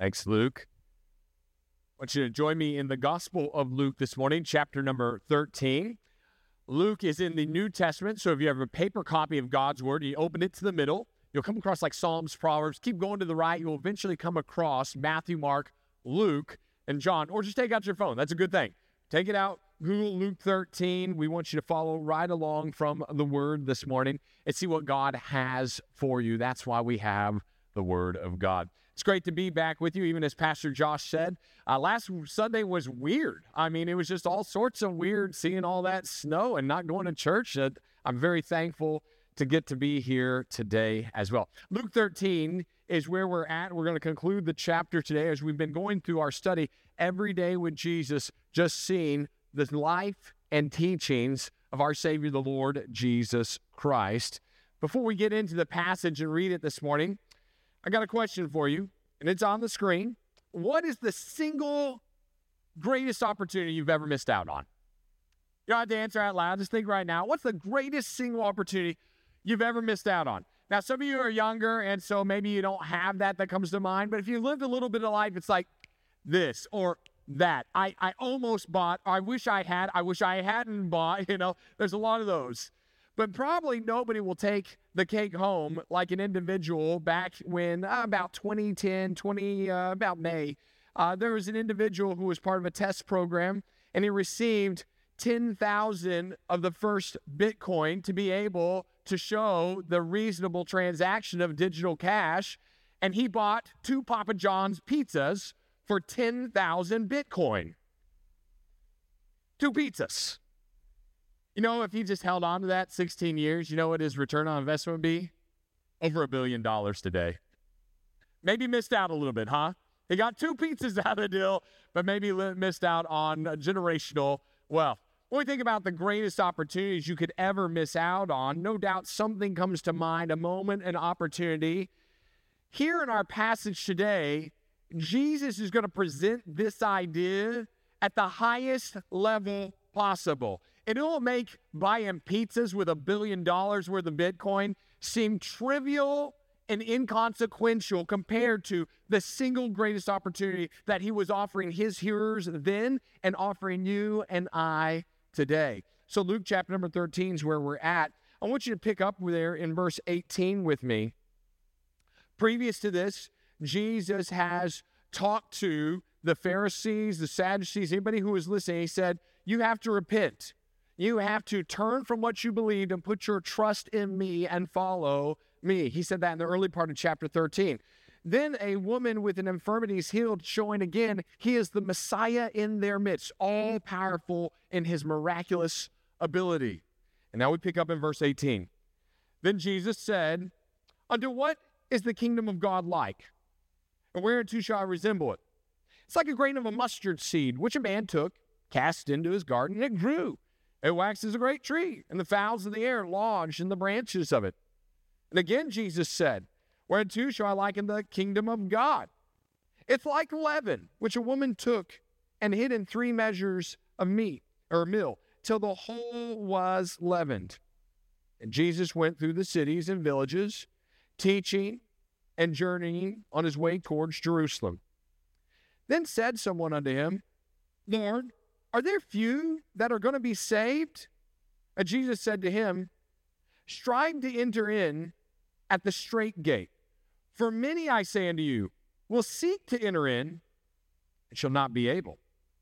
Thanks, Luke. I want you to join me in the Gospel of Luke this morning, chapter number 13. Luke is in the New Testament, so if you have a paper copy of God's Word, you open it to the middle, you'll come across like Psalms, Proverbs. Keep going to the right, you'll eventually come across Matthew, Mark, Luke, and John. Or just take out your phone. That's a good thing. Take it out, Google Luke 13. We want you to follow right along from the Word this morning and see what God has for you. That's why we have the Word of God. It's great to be back with you, even as Pastor Josh said. Last Sunday was weird. I mean, it was just all sorts of weird seeing all that snow and not going to church. I'm very thankful to get to be here today as well. Luke 13 is where we're at. We're going to conclude the chapter today as we've been going through our study every day with Jesus, just seeing the life and teachings of our Savior, the Lord Jesus Christ. Before we get into the passage and read it this morning, I got a question for you, and it's on the screen. What is the single greatest opportunity you've ever missed out on? You don't have to answer out loud. Just think right now. What's the greatest single opportunity you've ever missed out on? Now, some of you are younger, and so maybe you don't have that comes to mind. But if you lived a little bit of life, it's like this or that. I almost bought. I wish I had. I wish I hadn't bought. There's a lot of those. But probably nobody will take the cake home like an individual back when, about 2010, about May, there was an individual who was part of a test program, and he received 10,000 of the first Bitcoin to be able to show the reasonable transaction of digital cash, and he bought 2 Papa John's pizzas for 10,000 Bitcoin. 2 pizzas. If he just held on to that 16 years, you know what his return on investment would be? Over $1 billion today. Maybe missed out a little bit, huh? He got 2 pizzas out of the deal, but maybe missed out on generational wealth. When we think about the greatest opportunities you could ever miss out on, no doubt something comes to mind, a moment, an opportunity. Here in our passage today, Jesus is going to present this idea at the highest level possible. And it will make buying pizzas with $1 billion worth of Bitcoin seem trivial and inconsequential compared to the single greatest opportunity that he was offering his hearers then and offering you and I today. So Luke chapter number 13 is where we're at. I want you to pick up there in verse 18 with me. Previous to this, Jesus has talked to the Pharisees, the Sadducees, anybody who was listening. He said, you have to repent. You have to turn from what you believed and put your trust in me and follow me. He said that in the early part of chapter 13. Then a woman with an infirmity is healed, showing again he is the Messiah in their midst, all powerful in his miraculous ability. And now we pick up in verse 18. Then Jesus said, unto what is the kingdom of God like? And whereunto shall I resemble it? It's like a grain of a mustard seed, which a man took, cast into his garden, and it grew. It waxed as a great tree, and the fowls of the air lodged in the branches of it. And again Jesus said, whereunto shall I liken the kingdom of God? It's like leaven, which a woman took and hid in 3 measures of meat, or meal, till the whole was leavened. And Jesus went through the cities and villages, teaching and journeying on his way towards Jerusalem. Then said someone unto him, Lord, are there few that are going to be saved? And Jesus said to him, strive to enter in at the strait gate. For many, I say unto you, will seek to enter in, and shall not be able.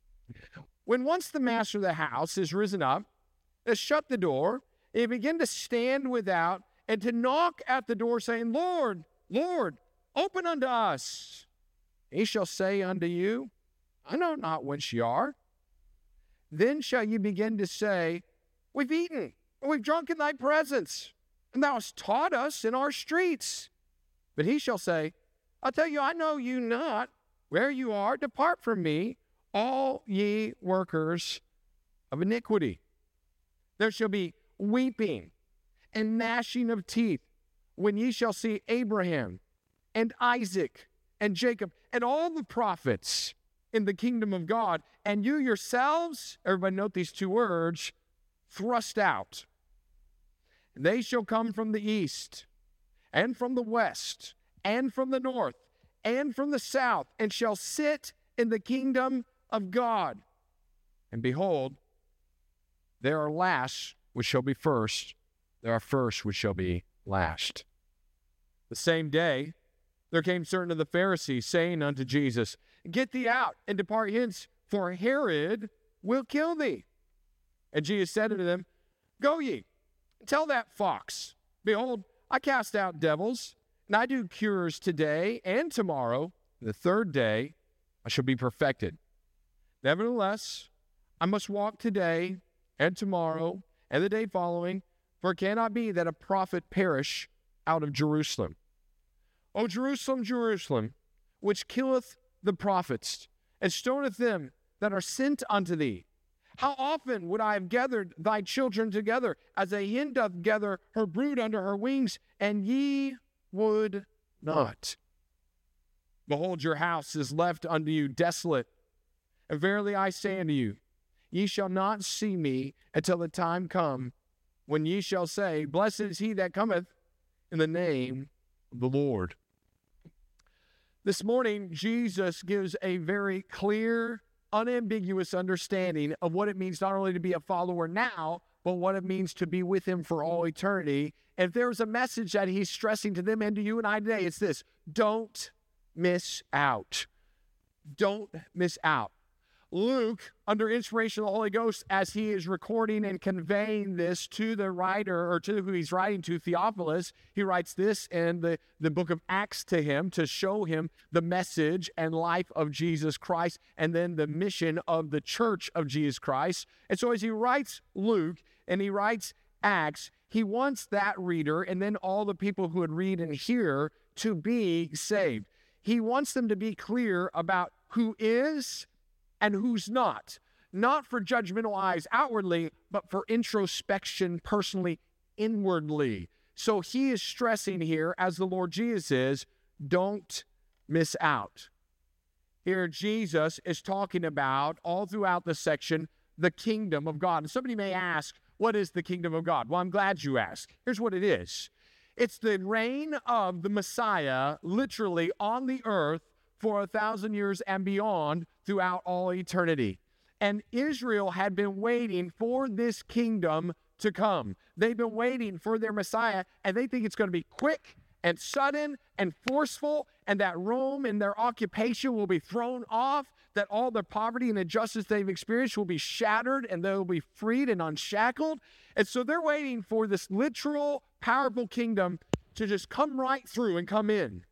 When once the master of the house is risen up, has shut the door, and you begin to stand without, and to knock at the door, saying, Lord, Lord, open unto us. He shall say unto you, I know not whence ye are. Then shall you begin to say, we've eaten, and we've drunk in thy presence, and thou hast taught us in our streets. But he shall say, I tell you, I know you not. Where you are, depart from me, all ye workers of iniquity. There shall be weeping and gnashing of teeth when ye shall see Abraham and Isaac and Jacob and all the prophets in the kingdom of God, and you yourselves, everybody note these 2 words, thrust out. They shall come from the east, and from the west, and from the north, and from the south, and shall sit in the kingdom of God. And behold, there are last which shall be first, there are first which shall be last. The same day there came certain of the Pharisees, saying unto Jesus, Get thee out, and depart hence, for Herod will kill thee. And Jesus said unto them, Go ye, and tell that fox, Behold, I cast out devils, and I do cures today and tomorrow, and the third day I shall be perfected. Nevertheless, I must walk today and tomorrow and the day following, for it cannot be that a prophet perish out of Jerusalem. O Jerusalem, Jerusalem, which killeth the prophets, and stoneth them that are sent unto thee. How often would I have gathered thy children together, as a hen doth gather her brood under her wings, and ye would not. Behold, your house is left unto you desolate. And verily I say unto you, ye shall not see me until the time come when ye shall say, Blessed is he that cometh in the name of the Lord. This morning, Jesus gives a very clear, unambiguous understanding of what it means not only to be a follower now, but what it means to be with him for all eternity. And if there's a message that he's stressing to them and to you and I today, it's this: don't miss out. Don't miss out. Luke, under inspiration of the Holy Ghost, as he is recording and conveying this to the writer, or to who he's writing to, Theophilus, he writes this in the book of Acts to him to show him the message and life of Jesus Christ, and then the mission of the church of Jesus Christ. And so as he writes Luke and he writes Acts, he wants that reader and then all the people who would read and hear to be saved. He wants them to be clear about who is and who's not for judgmental eyes outwardly, but for introspection personally, inwardly. So he is stressing here, as the Lord Jesus is, don't miss out. Here Jesus is talking about, all throughout the section, the kingdom of God. And somebody may ask, what is the kingdom of God? Well, I'm glad you asked. Here's what it is. It's the reign of the Messiah, literally on the earth, for 1,000 years and beyond, throughout all eternity. And Israel had been waiting for this kingdom to come. They've been waiting for their Messiah, and they think it's going to be quick and sudden and forceful, and that Rome and their occupation will be thrown off, that all the poverty and injustice they've experienced will be shattered, and they'll be freed and unshackled. And so they're waiting for this literal, powerful kingdom to just come right through and come in.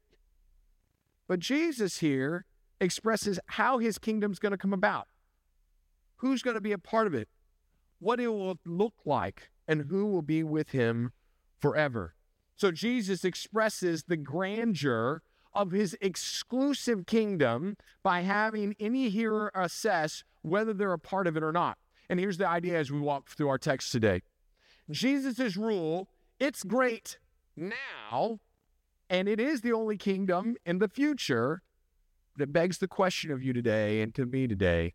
But Jesus here expresses how his kingdom's going to come about, who's going to be a part of it, what it will look like, and who will be with him forever. So Jesus expresses the grandeur of his exclusive kingdom by having any hearer assess whether they're a part of it or not. And here's the idea as we walk through our text today. Jesus' rule, it's great now, and it is the only kingdom in the future. But it begs the question of you today and to me today,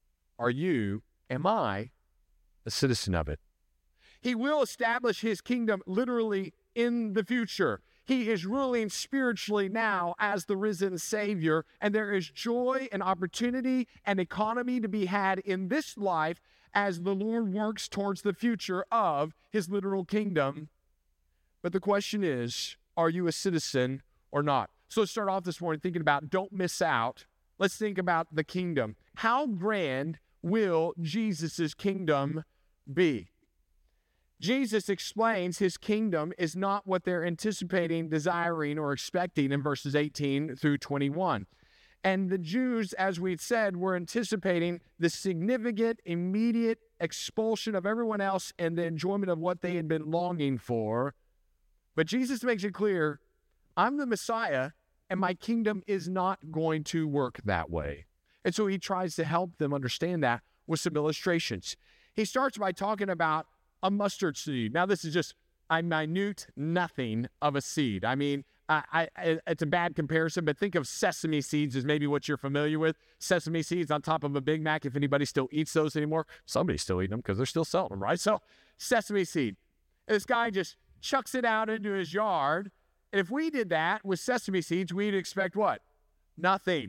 am I a citizen of it? He will establish his kingdom literally in the future. He is ruling spiritually now as the risen Savior, and there is joy and opportunity and economy to be had in this life as the Lord works towards the future of his literal kingdom. But the question is, are you a citizen or not? So let's start off this morning thinking about don't miss out. Let's think about the kingdom. How grand will Jesus' kingdom be? Jesus explains his kingdom is not what they're anticipating, desiring, or expecting in verses 18 through 21. And the Jews, as we'd said, were anticipating the significant, immediate expulsion of everyone else and the enjoyment of what they had been longing for. But Jesus makes it clear, I'm the Messiah, and my kingdom is not going to work that way. And so he tries to help them understand that with some illustrations. He starts by talking about a mustard seed. Now, this is just a minute nothing of a seed. I mean, it's a bad comparison, but think of sesame seeds as maybe what you're familiar with. Sesame seeds on top of a Big Mac, if anybody still eats those anymore. Somebody's still eating them because they're still selling them, right? So, sesame seed. And this guy just chucks it out into his yard. And if we did that with sesame seeds, we'd expect what? Nothing.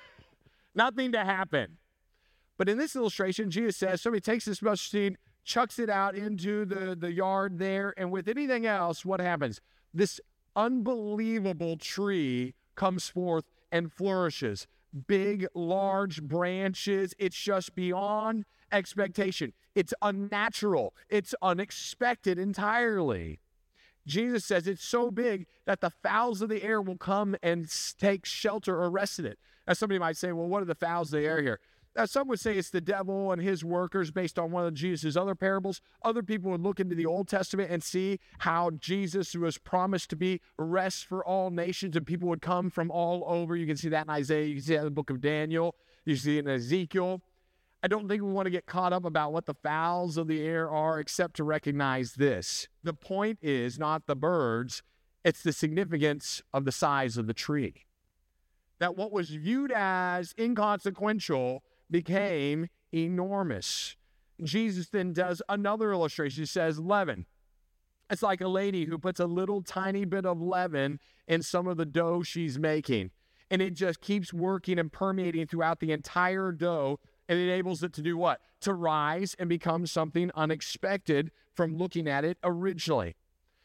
Nothing to happen. But in this illustration, Jesus says somebody takes this mustard seed, chucks it out into the yard there, and with anything else, what happens? This unbelievable tree comes forth and flourishes. Big, large branches. It's just beyond expectation. It's unnatural. It's unexpected entirely. Jesus says it's so big that the fowls of the air will come and take shelter or rest in it. Now, somebody might say, well, what are the fowls of the air here? Now, some would say it's the devil and his workers based on one of Jesus' other parables. Other people would look into the Old Testament and see how Jesus was promised to be rest for all nations, and people would come from all over. You can see that in Isaiah. You can see that in the book of Daniel. You see it in Ezekiel. I don't think we want to get caught up about what the fowls of the air are, except to recognize this. The point is not the birds, it's the significance of the size of the tree. That what was viewed as inconsequential became enormous. Jesus then does another illustration. He says leaven. It's like a lady who puts a little tiny bit of leaven in some of the dough she's making, and it just keeps working and permeating throughout the entire dough. And enables it to do what? To rise and become something unexpected from looking at it originally.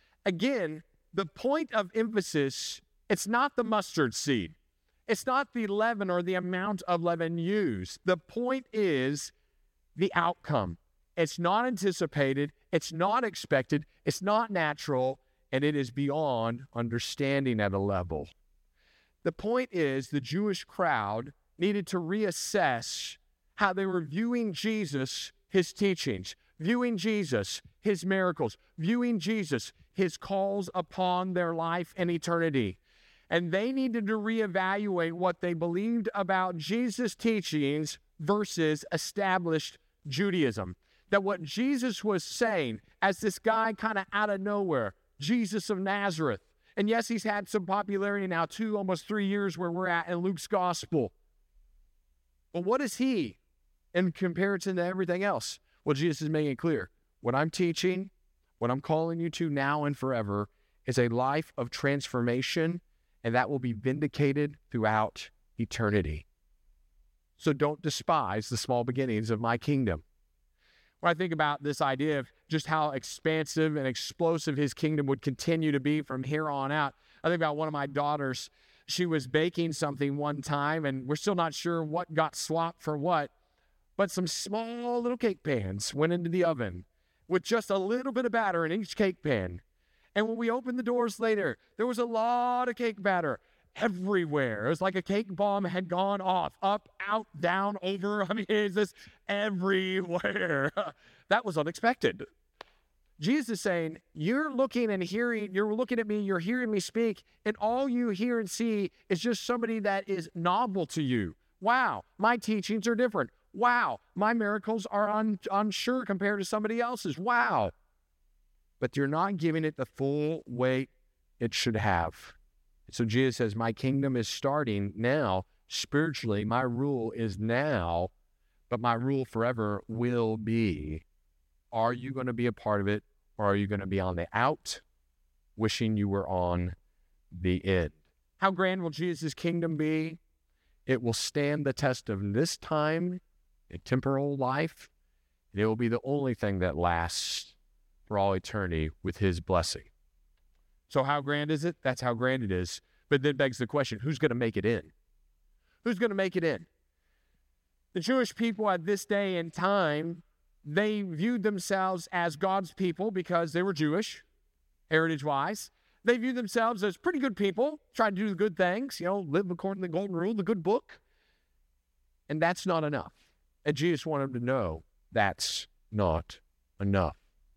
Again, the point of emphasis, it's not the mustard seed. It's not the leaven or the amount of leaven used. The point is the outcome. It's not anticipated. It's not expected. It's not natural. And it is beyond understanding at a level. The point is the Jewish crowd needed to reassess how they were viewing Jesus, his teachings, viewing Jesus, his miracles, viewing Jesus, his calls upon their life and eternity. And they needed to reevaluate what they believed about Jesus' teachings versus established Judaism. That what Jesus was saying as this guy kind of out of nowhere, Jesus of Nazareth, and yes, he's had some popularity now, almost 3 years where we're at in Luke's gospel. But what is he in comparison to everything else? Well, Jesus is making it clear. What I'm teaching, what I'm calling you to now and forever is a life of transformation, and that will be vindicated throughout eternity. So don't despise the small beginnings of my kingdom. When I think about this idea of just how expansive and explosive his kingdom would continue to be from here on out, I think about one of my daughters. She was baking something one time, and we're still not sure what got swapped for what, but some small little cake pans went into the oven with just a little bit of batter in each cake pan. And when we opened the doors later, there was a lot of cake batter everywhere. It was like a cake bomb had gone off, up, out, down, over. I mean, it's just everywhere. That was unexpected. Jesus is saying, you're looking and hearing, you're looking at me, you're hearing me speak, and all you hear and see is just somebody that is novel to you. Wow, my teachings are different. Wow, my miracles are unsure compared to somebody else's. Wow. But you're not giving it the full weight it should have. So Jesus says, my kingdom is starting now. Spiritually, my rule is now, but my rule forever will be. Are you going to be a part of it, or are you going to be on the out, wishing you were on the in? How grand will Jesus' kingdom be? It will stand the test of this time, a temporal life, and it will be the only thing that lasts for all eternity with his blessing. So how grand is it? That's how grand it is. But then begs the question, who's going to make it in? Who's going to make it in? The Jewish people at this day and time, they viewed themselves as God's people because they were Jewish, heritage-wise. They viewed themselves as pretty good people, trying to do the good things, live according to the golden rule, the good book. And that's not enough. And Jesus wanted them to know that's not enough.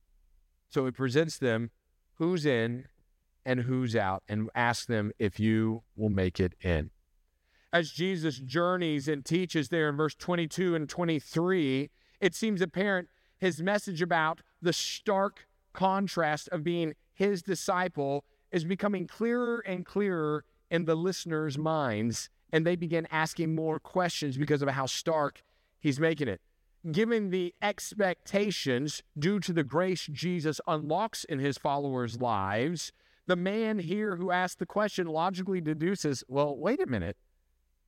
So it presents them who's in and who's out, and asks them if you will make it in. As Jesus journeys and teaches there in verse 22 and 23, it seems apparent his message about the stark contrast of being his disciple is becoming clearer and clearer in the listeners' minds, and they begin asking more questions because of how stark he's making it. Given the expectations due to the grace Jesus unlocks in his followers' lives, the man here who asked the question logically deduces, well, wait a minute.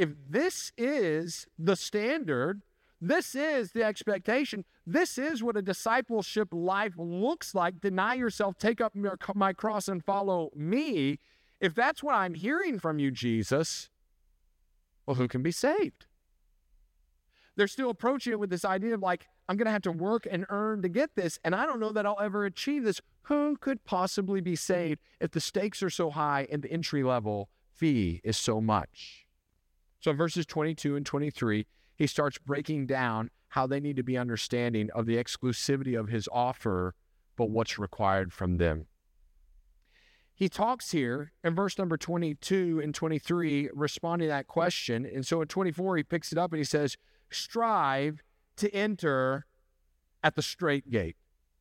if this is the standard, this is the expectation, this is what a discipleship life looks like, deny yourself, take up my cross and follow me, if that's what I'm hearing from you, Jesus, well, who can be saved? They're still approaching it with this idea of like, I'm going to have to work and earn to get this, and I don't know that I'll ever achieve this. Who could possibly be saved if the stakes are so high and the entry level fee is so much? So in verses 22 and 23, he starts breaking down how they need to be understanding of the exclusivity of his offer, but what's required from them. He talks here in verse number 22 and 23, responding to that question. And so in 24, he picks it up and he says, strive to enter at the straight gate.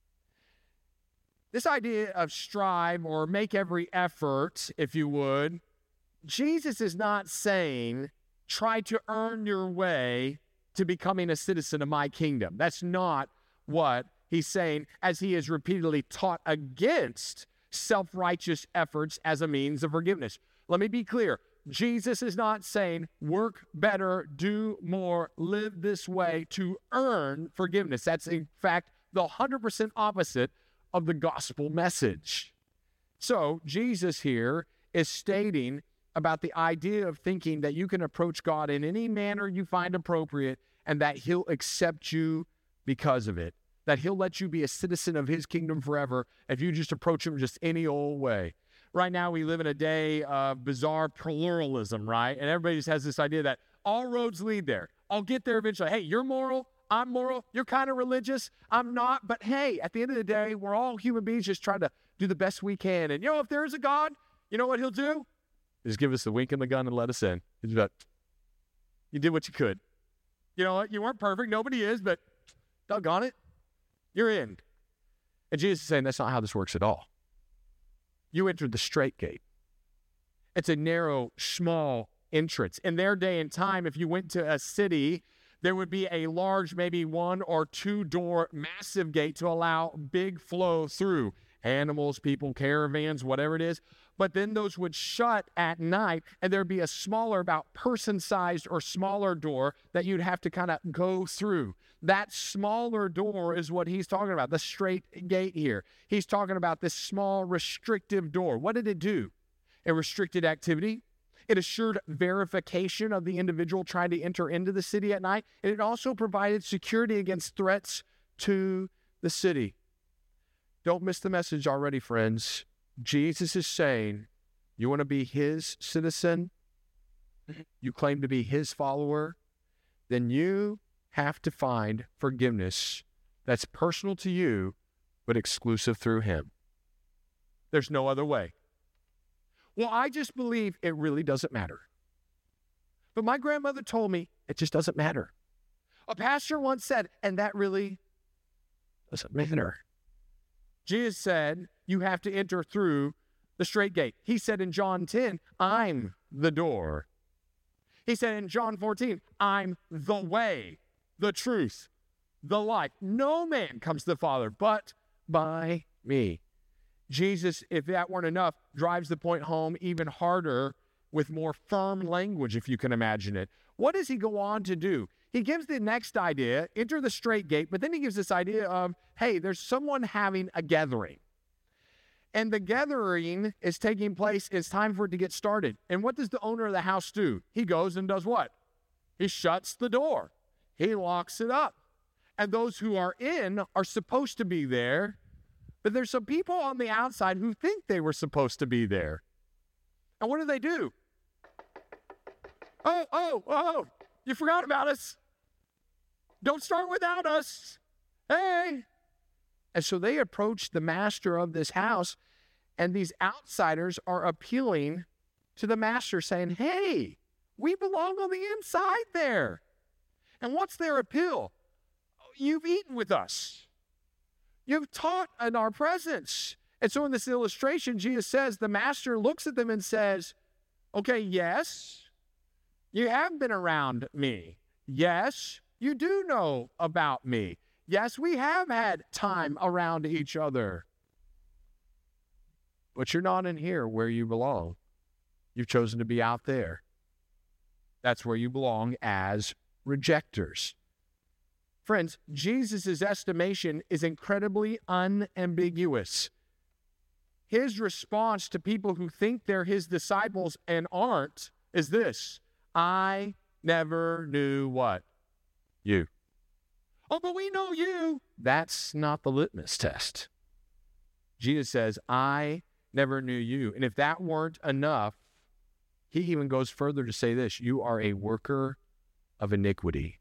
This idea of strive or make every effort, if you would, Jesus is not saying try to earn your way to becoming a citizen of my kingdom. That's not what he's saying, as he has repeatedly taught against self-righteous efforts as a means of forgiveness. Let me be clear. Jesus is not saying work better, do more, live this way to earn forgiveness. That's, in fact, the 100% opposite of the gospel message. So Jesus here is stating about the idea of thinking that you can approach God in any manner you find appropriate and that he'll accept you because of it, that he'll let you be a citizen of his kingdom forever if you just approach him just any old way. Right now, we live in a day of bizarre pluralism, right? And everybody just has this idea that all roads lead there. I'll get there eventually. Hey, you're moral. I'm moral. You're kind of religious. I'm not. But hey, at the end of the day, we're all human beings just trying to do the best we can. And, if there is a God, you know what he'll do? Just give us the wink and the gun and let us in. It's about, you did what you could. You know what? You weren't perfect. Nobody is, but doggone it, you're in. And Jesus is saying that's not how this works at all. You entered the straight gate. It's a narrow, small entrance. In their day and time, if you went to a city, there would be a large, maybe 1 or 2 door, massive gate to allow big flow through. Animals, people, caravans, whatever it is. But then those would shut at night, and there'd be a smaller, about person-sized or smaller door that you'd have to kind of go through. That smaller door is what he's talking about, the straight gate here. He's talking about this small, restrictive door. What did it do? It restricted activity. It assured verification of the individual trying to enter into the city at night. And it also provided security against threats to the city. Don't miss the message already, friends. Jesus is saying, you want to be his citizen? You claim to be his follower? Then you have to find forgiveness that's personal to you, but exclusive through him. There's no other way. Well, I just believe it really doesn't matter. But my grandmother told me it just doesn't matter. A pastor once said, and that really doesn't matter. Jesus said, you have to enter through the straight gate. He said in John 10, I'm the door. He said in John 14, I'm the way, the truth, the life. No man comes to the Father but by me. Jesus, if that weren't enough, drives the point home even harder with more firm language, if you can imagine it. What does he go on to do? He gives the next idea, enter the straight gate, but then he gives this idea of, hey, there's someone having a gathering. And the gathering is taking place. It's time for it to get started. And what does the owner of the house do? He goes and does what? He shuts the door. He locks it up. And those who are in are supposed to be there. But there's some people on the outside who think they were supposed to be there. And what do? Oh, you forgot about us. Don't start without us. Hey. And so they approach the master of this house, and these outsiders are appealing to the master saying, hey, we belong on the inside there. And what's their appeal? You've eaten with us. You've taught in our presence. And so in this illustration, Jesus says, the master looks at them and says, okay, yes, you have been around me. Yes, you do know about me. Yes, we have had time around each other. But you're not in here where you belong. You've chosen to be out there. That's where you belong as rejectors. Friends, Jesus' estimation is incredibly unambiguous. His response to people who think they're his disciples and aren't is this: I never knew what? You. Oh, but we know you. That's not the litmus test. Jesus says, I never knew you. And if that weren't enough, he even goes further to say this: you are a worker of iniquity.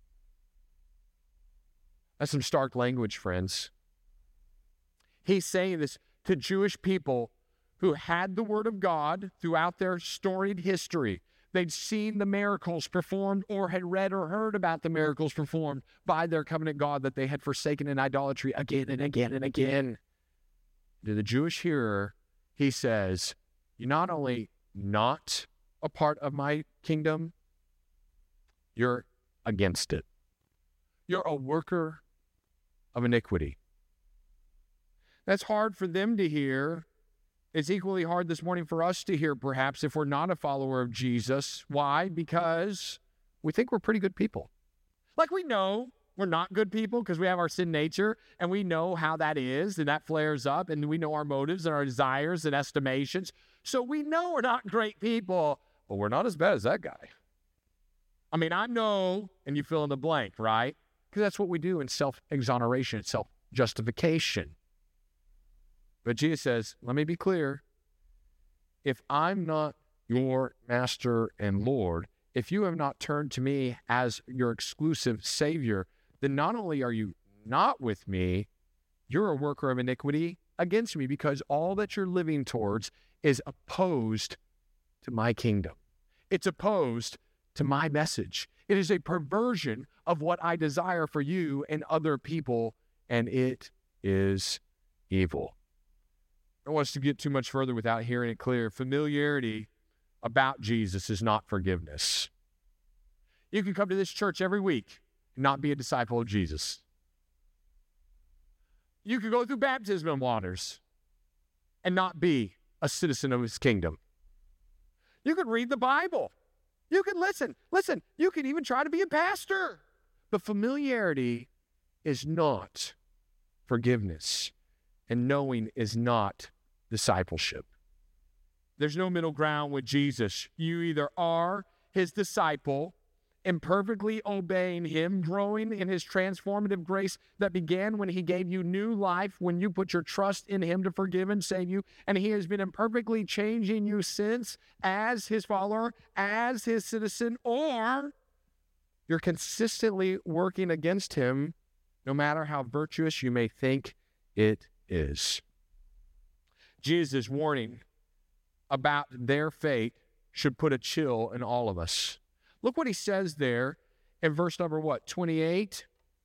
That's some stark language, friends. He's saying this to Jewish people who had the word of God throughout their storied history. They'd seen the miracles performed or had read or heard about the miracles performed by their covenant God that they had forsaken in idolatry again and again and again. To the Jewish hearer, he says, you're not only not a part of my kingdom, you're against it. You're a worker of iniquity. That's hard for them to hear. It's equally hard this morning for us to hear, perhaps, if we're not a follower of Jesus. Why? Because we think we're pretty good people. Like, we know we're not good people because we have our sin nature, and we know how that is, and that flares up, and we know our motives and our desires and estimations. So we know we're not great people, but we're not as bad as that guy. I mean, I know, and you fill in the blank, right? Because that's what we do in self-exoneration, self-justification. But Jesus says, let me be clear. If I'm not your master and Lord, if you have not turned to me as your exclusive Savior, then not only are you not with me, you're a worker of iniquity against me, because all that you're living towards is opposed to my kingdom. It's opposed to my message. It is a perversion of what I desire for you and other people, and it is evil. I don't want us to get too much further without hearing it clear. Familiarity about Jesus is not forgiveness. You can come to this church every week and not be a disciple of Jesus. You can go through baptism waters and not be a citizen of his kingdom. You could read the Bible. You can listen. You can even try to be a pastor. But familiarity is not forgiveness, and knowing is not discipleship. There's no middle ground with Jesus. You either are his disciple, imperfectly obeying him, growing in his transformative grace that began when he gave you new life, when you put your trust in him to forgive and save you, and he has been imperfectly changing you since as his follower, as his citizen, or you're consistently working against him, no matter how virtuous you may think it is. Jesus' warning about their fate should put a chill in all of us. Look what he says there in verse number 28?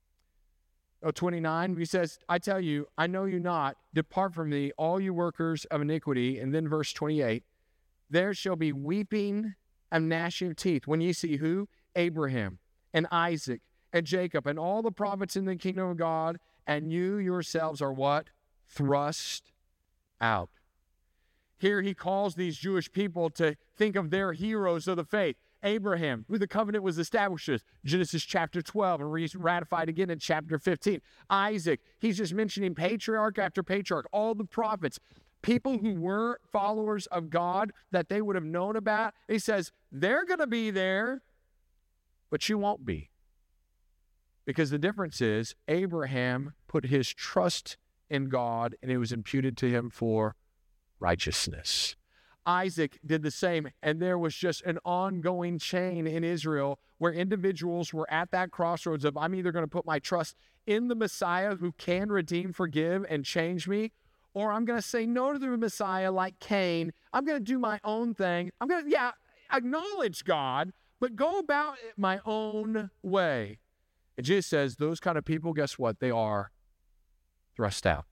29. He says, I tell you, I know you not. Depart from me, all you workers of iniquity. And then verse 28. There shall be weeping and gnashing of teeth when ye see who? Abraham and Isaac and Jacob and all the prophets in the kingdom of God, and you yourselves are what? Thrust out. Here he calls these Jewish people to think of their heroes of the faith. Abraham, who the covenant was established with, Genesis chapter 12, and ratified again in chapter 15. Isaac, he's just mentioning patriarch after patriarch, all the prophets, people who were followers of God that they would have known about. He says, they're going to be there, but you won't be. Because the difference is, Abraham put his trust in God, and it was imputed to him for righteousness. Isaac did the same, and there was just an ongoing chain in Israel where individuals were at that crossroads of, I'm either going to put my trust in the Messiah who can redeem, forgive, and change me, or I'm going to say no to the Messiah like Cain. I'm going to do my own thing. I'm going to, acknowledge God, but go about it my own way. And Jesus says, those kind of people, guess what? They are thrust out.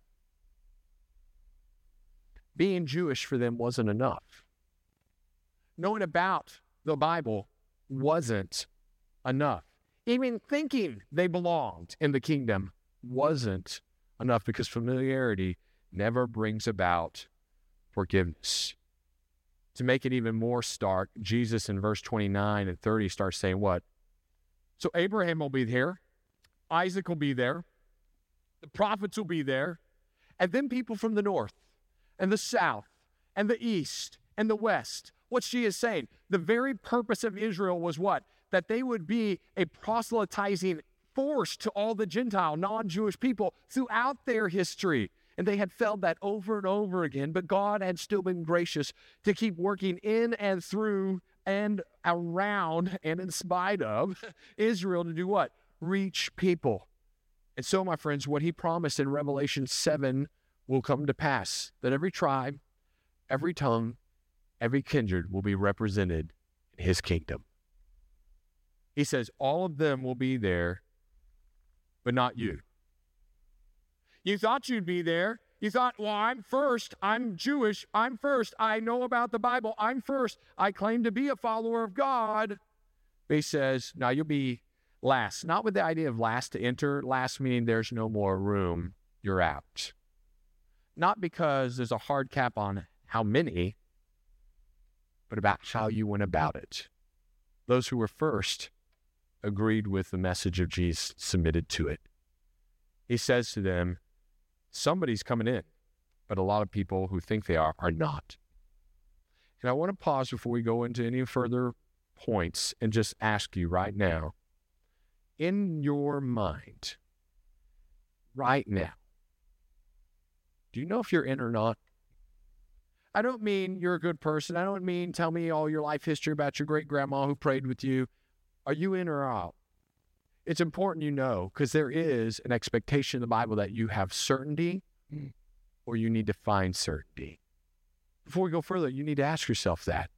Being Jewish for them wasn't enough. Knowing about the Bible wasn't enough. Even thinking they belonged in the kingdom wasn't enough, because familiarity never brings about forgiveness. To make it even more stark, Jesus in verse 29 and 30 starts saying what? So Abraham will be there, Isaac will be there, the prophets will be there, and then people from the north and the south and the east and the west. What she is saying, the very purpose of Israel was what? That they would be a proselytizing force to all the Gentile, non-Jewish people throughout their history. And they had felt that over and over again, but God had still been gracious to keep working in and through and around and in spite of Israel to do what? Reach people. And so, my friends, what he promised in Revelation 7 will come to pass, that every tribe, every tongue, every kindred will be represented in his kingdom. He says all of them will be there, but not you. You thought you'd be there. You thought, well, I'm first. I'm Jewish. I'm first. I know about the Bible. I'm first. I claim to be a follower of God. But he says, now you'll be last. Not with the idea of last to enter. Last meaning there's no more room. You're out. Not because there's a hard cap on how many, but about how you went about it. Those who were first agreed with the message of Jesus, submitted to it. He says to them, somebody's coming in, but a lot of people who think they are not. And I want to pause before we go into any further points and just ask you right now, in your mind, right now, do you know if you're in or not? I don't mean you're a good person. I don't mean tell me all your life history about your great-grandma who prayed with you. Are you in or out? It's important you know, because there is an expectation in the Bible that you have certainty or you need to find certainty. Before we go further, you need to ask yourself that,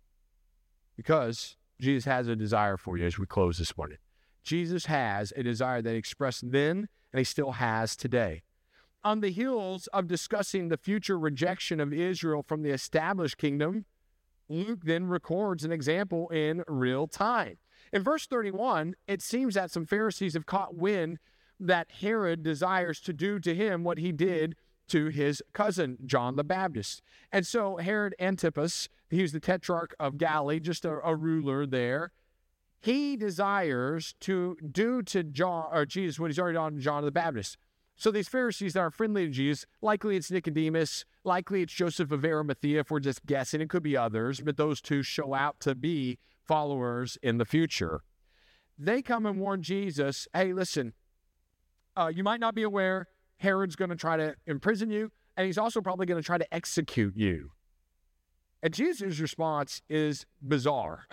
because Jesus has a desire for you as we close this morning. Jesus has a desire that he expressed then and he still has today. On the heels of discussing the future rejection of Israel from the established kingdom, Luke then records an example in real time. In verse 31, it seems that some Pharisees have caught wind that Herod desires to do to him what he did to his cousin, John the Baptist. And so Herod Antipas, he was the tetrarch of Galilee, just a ruler there. He desires to do to Jesus what he's already done to John the Baptist. So these Pharisees that are friendly to Jesus, likely it's Nicodemus, likely it's Joseph of Arimathea, if we're just guessing. It could be others, but those two show out to be followers in the future. They come and warn Jesus, hey, listen, you might not be aware, Herod's going to try to imprison you, and he's also probably going to try to execute you. And Jesus' response is bizarre.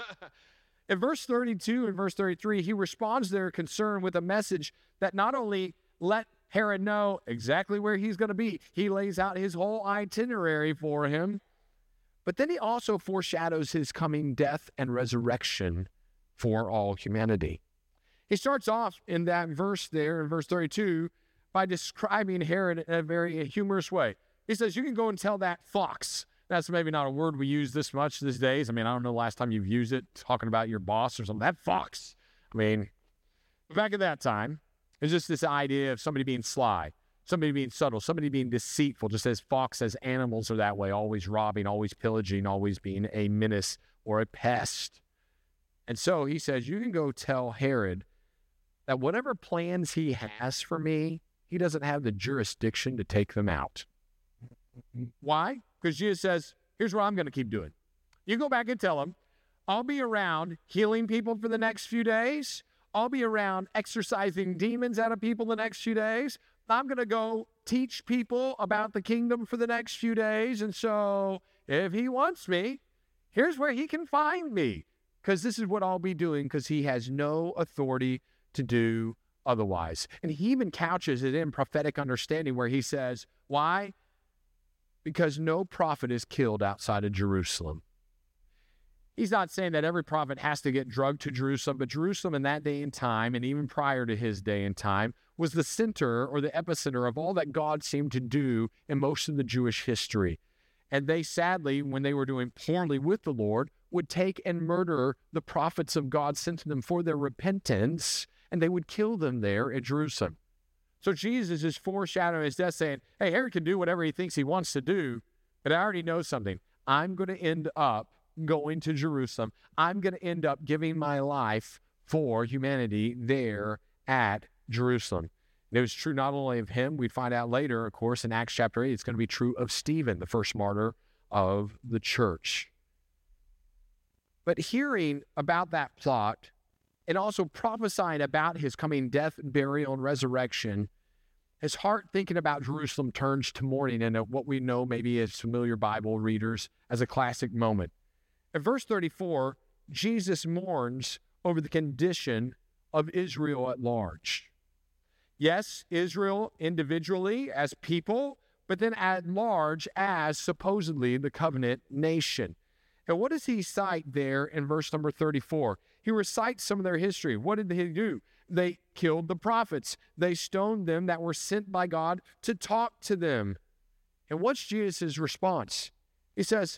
In verse 32 and verse 33, he responds to their concern with a message that not only let Herod know exactly where he's going to be, he lays out his whole itinerary for him, but then he also foreshadows his coming death and resurrection for all humanity. He starts off in that verse there, in verse 32, by describing Herod in a very humorous way. He says, you can go and tell that fox. That's maybe not a word we use this much these days. I mean, I don't know the last time you've used it, talking about your boss or something. That fox. I mean, back at that time, it's just this idea of somebody being sly, somebody being subtle, somebody being deceitful, just as fox, as animals are that way, always robbing, always pillaging, always being a menace or a pest. And so he says, you can go tell Herod that whatever plans he has for me, he doesn't have the jurisdiction to take them out. Why? Because Jesus says, here's what I'm going to keep doing. You go back and tell him, I'll be around healing people for the next few days. I'll be around exorcising demons out of people the next few days. I'm going to go teach people about the kingdom for the next few days. And so if he wants me, here's where he can find me, because this is what I'll be doing, because he has no authority to do otherwise. And he even couches it in prophetic understanding where he says, why? Because no prophet is killed outside of Jerusalem. He's not saying that every prophet has to get drugged to Jerusalem, but Jerusalem in that day and time, and even prior to his day and time, was the center or the epicenter of all that God seemed to do in most of the Jewish history. And they sadly, when they were doing poorly with the Lord, would take and murder the prophets of God sent to them for their repentance, and they would kill them there at Jerusalem. So Jesus is foreshadowing his death, saying, hey, Herod can do whatever he thinks he wants to do, but I already know something. I'm going to end up going to Jerusalem. I'm going to end up giving my life for humanity there at Jerusalem. And it was true not only of him, we'd find out later, of course, in Acts chapter 8, it's going to be true of Stephen, the first martyr of the church. But hearing about that plot and also prophesying about his coming death, burial, and resurrection, his heart thinking about Jerusalem turns to mourning and what we know maybe as familiar Bible readers as a classic moment. In verse 34, Jesus mourns over the condition of Israel at large. Yes, Israel individually as people, but then at large as supposedly the covenant nation. And what does he cite there in verse number 34? He recites some of their history. What did he do? They killed the prophets. They stoned them that were sent by God to talk to them. And what's Jesus' response? He says,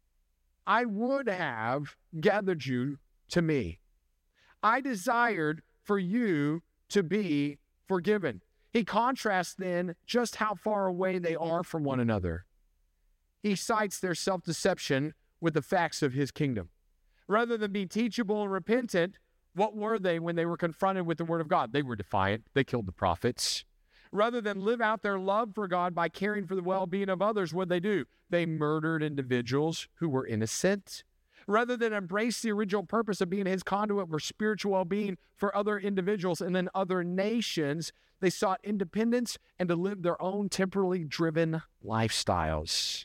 I would have gathered you to me. I desired for you to be forgiven. He contrasts then just how far away they are from one another. He cites their self-deception with the facts of his kingdom. Rather than be teachable and repentant, what were they when they were confronted with the word of God? They were defiant. They killed the prophets. Rather than live out their love for God by caring for the well-being of others, what did they do? They murdered individuals who were innocent. Rather than embrace the original purpose of being his conduit for spiritual well-being for other individuals and then other nations, they sought independence and to live their own temporally driven lifestyles.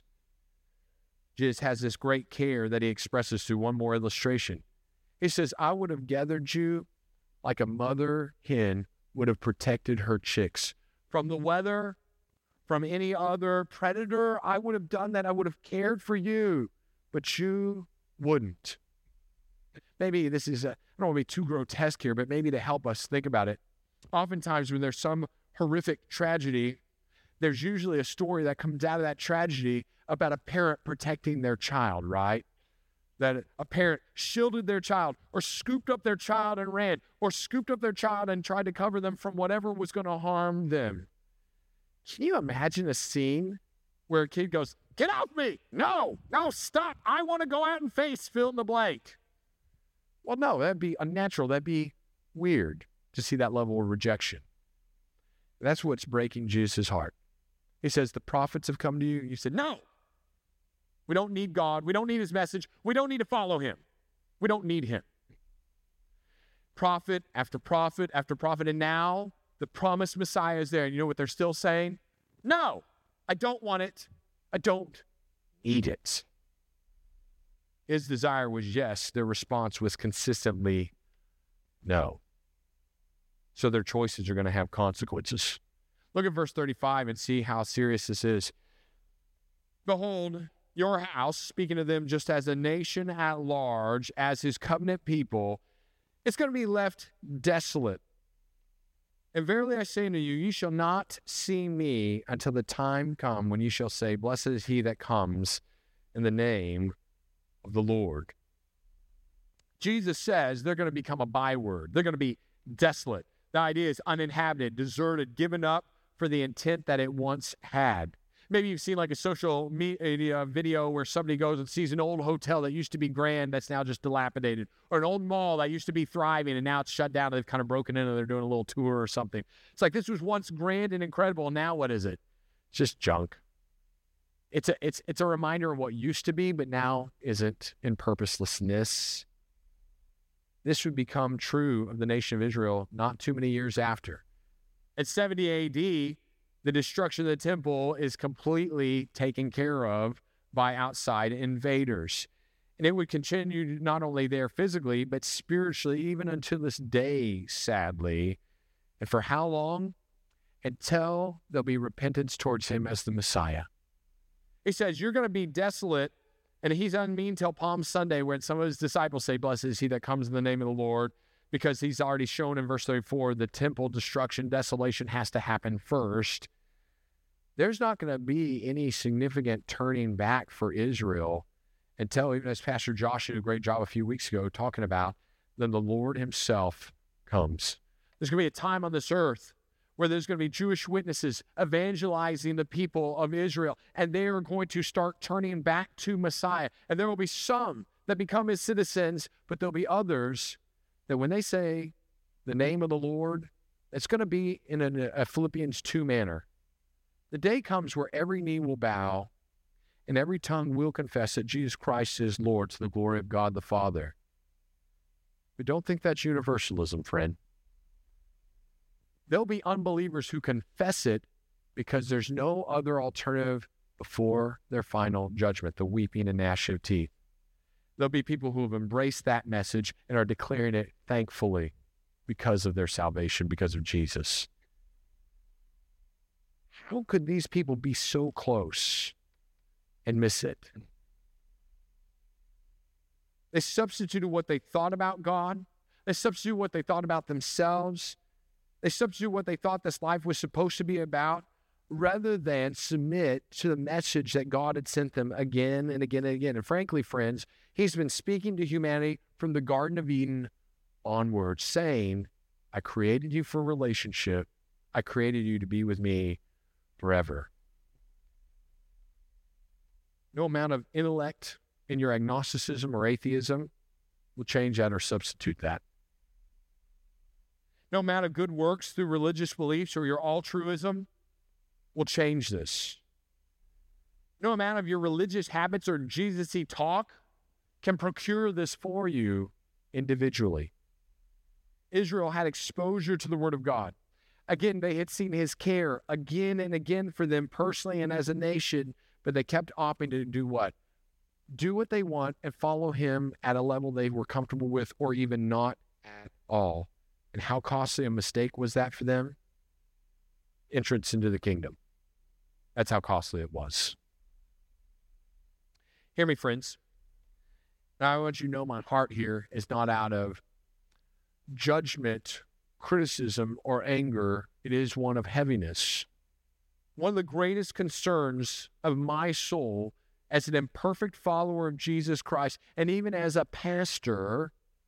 Jesus has this great care that he expresses through one more illustration. He says, I would have gathered you like a mother hen would have protected her chicks from the weather, from any other predator. I would have done that. I would have cared for you, but you wouldn't. Maybe this is, I don't want to be too grotesque here, but maybe to help us think about it. Oftentimes when there's some horrific tragedy, there's usually a story that comes out of that tragedy about a parent protecting their child, right? That a parent shielded their child or scooped up their child and ran, or scooped up their child and tried to cover them from whatever was going to harm them. Can you imagine a scene where a kid goes, get off me! No, stop! I want to go out and face fill in the blank. Well, no, that'd be unnatural. That'd be weird to see that level of rejection. That's what's breaking Jesus' heart. He says, the prophets have come to you. You said, no. We don't need God. We don't need his message. We don't need to follow him. We don't need him. Prophet after prophet after prophet. And now the promised Messiah is there. And you know what they're still saying? No, I don't want it. I don't need it. His desire was yes. Their response was consistently no. So their choices are going to have consequences. Look at verse 35 and see how serious this is. Behold, your house, speaking to them just as a nation at large, as his covenant people, it's going to be left desolate. And verily I say unto you, ye shall not see me until the time come when ye shall say, blessed is he that comes in the name of the Lord. Jesus says they're going to become a byword. They're going to be desolate. The idea is uninhabited, deserted, given up for the intent that it once had. Maybe you've seen like a social media video where somebody goes and sees an old hotel that used to be grand that's now just dilapidated, or an old mall that used to be thriving and now it's shut down and they've kind of broken in and they're doing a little tour or something. It's like this was once grand and incredible, and now what is it? It's just junk. It's a reminder of what used to be, but now isn't, in purposelessness. This would become true of the nation of Israel not too many years after. At 70 A.D., the destruction of the temple is completely taken care of by outside invaders. And it would continue not only there physically, but spiritually, even until this day, sadly. And for how long? Until there'll be repentance towards him as the Messiah. He says, you're going to be desolate, and he's unmean till Palm Sunday, when some of his disciples say, blessed is he that comes in the name of the Lord, because he's already shown in verse 34, the temple destruction, desolation has to happen first. There's not going to be any significant turning back for Israel until, even as Pastor Josh did a great job a few weeks ago talking about, then the Lord himself comes. There's going to be a time on this earth where there's going to be Jewish witnesses evangelizing the people of Israel, and they are going to start turning back to Messiah. And there will be some that become his citizens, but there'll be others that when they say the name of the Lord, it's going to be in a Philippians 2 manner. The day comes where every knee will bow and every tongue will confess that Jesus Christ is Lord to the glory of God the Father. But don't think that's universalism, friend. There'll be unbelievers who confess it because there's no other alternative before their final judgment, the weeping and gnashing of teeth. There'll be people who have embraced that message and are declaring it thankfully because of their salvation, because of Jesus. How could these people be so close and miss it? They substituted what they thought about God. They substituted what they thought about themselves. They substitute what they thought this life was supposed to be about rather than submit to the message that God had sent them again and again and again. And frankly, friends, he's been speaking to humanity from the Garden of Eden onward, saying, I created you for a relationship. I created you to be with me forever. No amount of intellect in your agnosticism or atheism will change that or substitute that. No amount of good works through religious beliefs or your altruism will change this. No amount of your religious habits or Jesus-y talk can procure this for you individually. Israel had exposure to the Word of God. Again, they had seen his care again and again for them personally and as a nation, but they kept opting to do what? Do what they want and follow him at a level they were comfortable with or even not at all. And how costly a mistake was that for them? Entrance into the kingdom. That's how costly it was. Hear me, friends. Now, I want you to know my heart here is not out of judgment, criticism, or anger. It is one of heaviness. One of the greatest concerns of my soul as an imperfect follower of Jesus Christ, and even as a pastor,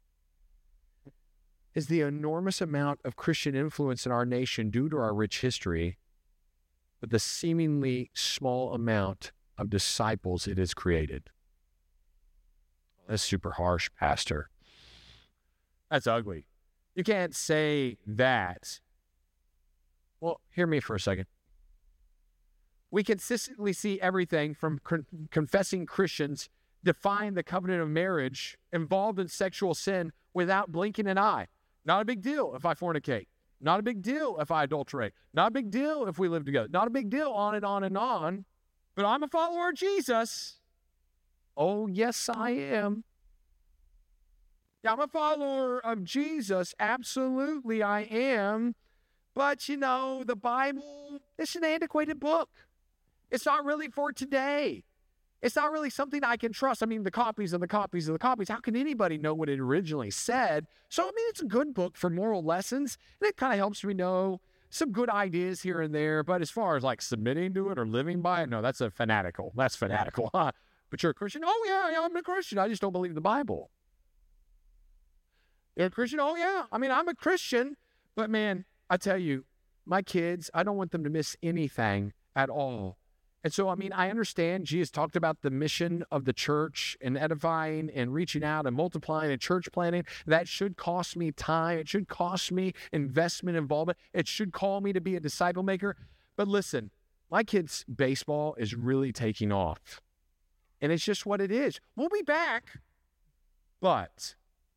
is the enormous amount of Christian influence in our nation due to our rich history, but the seemingly small amount of disciples it has created. That's super harsh, Pastor. That's ugly. You can't say that. Well, hear me for a second. We consistently see everything from confessing Christians defying the covenant of marriage, involved in sexual sin without blinking an eye. Not a big deal if I fornicate. Not a big deal if I adulterate. Not a big deal if we live together. Not a big deal, on and on and on. But I'm a follower of Jesus. Oh, yes, I am. Yeah, I'm a follower of Jesus. Absolutely, I am. But, you know, the Bible, it's an antiquated book. It's not really for today. It's not really something I can trust. I mean, the copies of the copies of the copies. How can anybody know what it originally said? So, I mean, it's a good book for moral lessons, and it kind of helps me know some good ideas here and there. But as far as like submitting to it or living by it, no, that's fanatical. That's fanatical. Huh? But you're a Christian? Oh, yeah, I'm a Christian. I just don't believe the Bible. You're a Christian? Oh, yeah. I mean, I'm a Christian. But, man, I tell you, my kids, I don't want them to miss anything at all. And so, I mean, I understand Jesus talked about the mission of the church and edifying and reaching out and multiplying and church planting. That should cost me time. It should cost me investment, involvement. It should call me to be a disciple maker. But listen, my kids' baseball is really taking off. And it's just what it is. We'll be back. But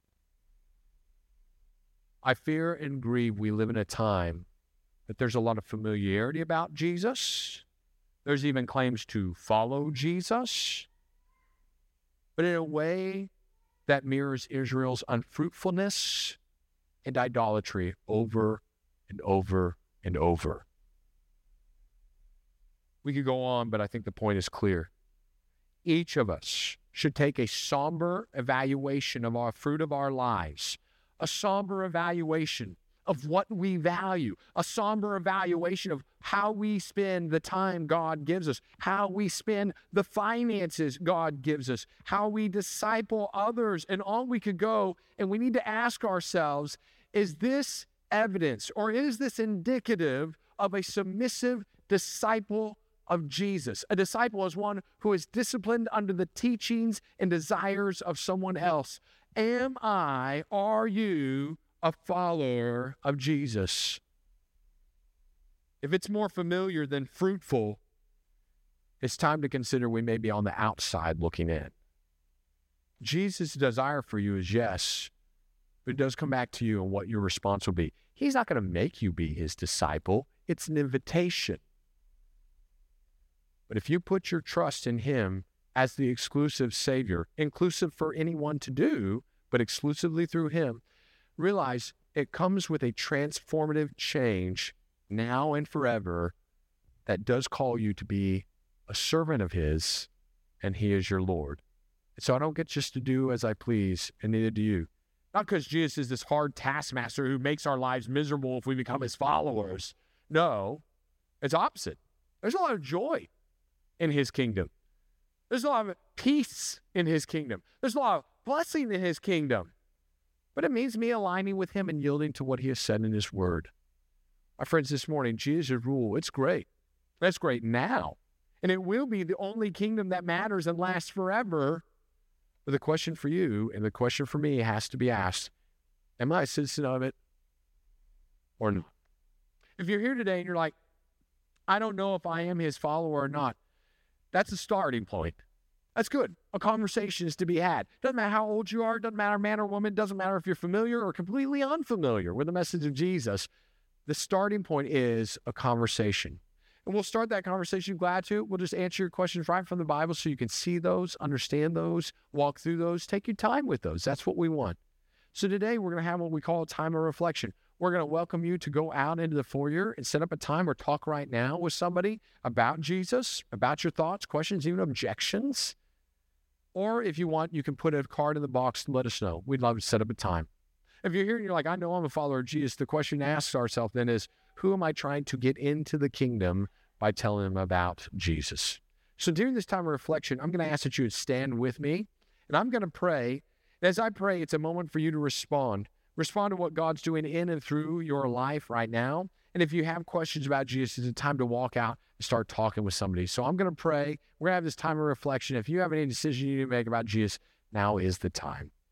I fear and grieve we live in a time that there's a lot of familiarity about Jesus. There's even claims to follow Jesus, but in a way that mirrors Israel's unfruitfulness and idolatry over and over and over. We could go on, but I think the point is clear. Each of us should take a somber evaluation of our fruit of our lives, a somber evaluation of what we value, a somber evaluation of how we spend the time God gives us, how we spend the finances God gives us, how we disciple others, and on we could go. And we need to ask ourselves, is this evidence, or is this indicative of a submissive disciple of Jesus? A disciple is one who is disciplined under the teachings and desires of someone else. Are you a follower of Jesus? If it's more familiar than fruitful, it's time to consider we may be on the outside looking in. Jesus' desire for you is yes, but it does come back to you and what your response will be. He's not going to make you be his disciple. It's an invitation. But if you put your trust in him as the exclusive Savior, inclusive for anyone to do, but exclusively through him, realize it comes with a transformative change now and forever that does call you to be a servant of his, and he is your Lord. And so I don't get just to do as I please, and neither do you. Not because Jesus is this hard taskmaster who makes our lives miserable if we become his followers. No, it's opposite. There's a lot of joy in his kingdom. There's a lot of peace in his kingdom. There's a lot of blessing in his kingdom. But it means me aligning with him and yielding to what he has said in his word. My friends, this morning, Jesus' rule, it's great. That's great now. And it will be the only kingdom that matters and lasts forever. But the question for you and the question for me has to be asked, am I a citizen of it or not? If you're here today and you're like, I don't know if I am his follower or not, that's a starting point. That's good. A conversation is to be had. Doesn't matter how old you are, doesn't matter man or woman, doesn't matter if you're familiar or completely unfamiliar with the message of Jesus. The starting point is a conversation. And we'll start that conversation, glad to. We'll just answer your questions right from the Bible so you can see those, understand those, walk through those, take your time with those. That's what we want. So today we're going to have what we call a time of reflection. We're going to welcome you to go out into the foyer and set up a time or talk right now with somebody about Jesus, about your thoughts, questions, even objections. Or if you want, you can put a card in the box and let us know. We'd love to set up a time. If you're here and you're like, I know I'm a follower of Jesus, the question to ask ourselves then is, who am I trying to get into the kingdom by telling them about Jesus? So during this time of reflection, I'm going to ask that you would stand with me, and I'm going to pray. And as I pray, it's a moment for you to respond. Respond to what God's doing in and through your life right now. And if you have questions about Jesus, it's a time to walk out and start talking with somebody. So I'm going to pray. We're going to have this time of reflection. If you have any decision you need to make about Jesus, now is the time.